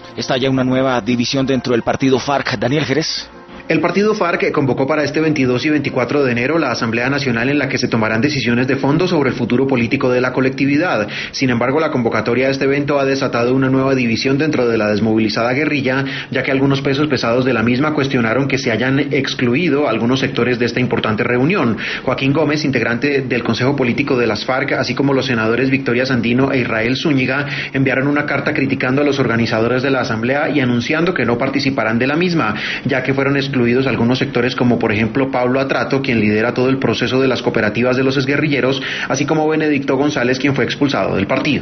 estalla una nueva división dentro del partido FARC. Daniel Jerez. El partido FARC convocó para este 22 y 24 de enero la Asamblea Nacional en la que se tomarán decisiones de fondo sobre el futuro político de la colectividad. Sin embargo, la convocatoria de este evento ha desatado una nueva división dentro de la desmovilizada guerrilla, ya que algunos pesos pesados de la misma cuestionaron que se hayan excluido algunos sectores de esta importante reunión. Joaquín Gómez, integrante del Consejo Político de las FARC, así como los senadores Victoria Sandino e Israel Zúñiga, enviaron una carta criticando a los organizadores de la Asamblea y anunciando que no participarán de la misma, ya que fueron excluidos algunos sectores como por ejemplo Pablo Atrato, quien lidera todo el proceso de las cooperativas de los exguerrilleros, así como Benedicto González, quien fue expulsado del partido.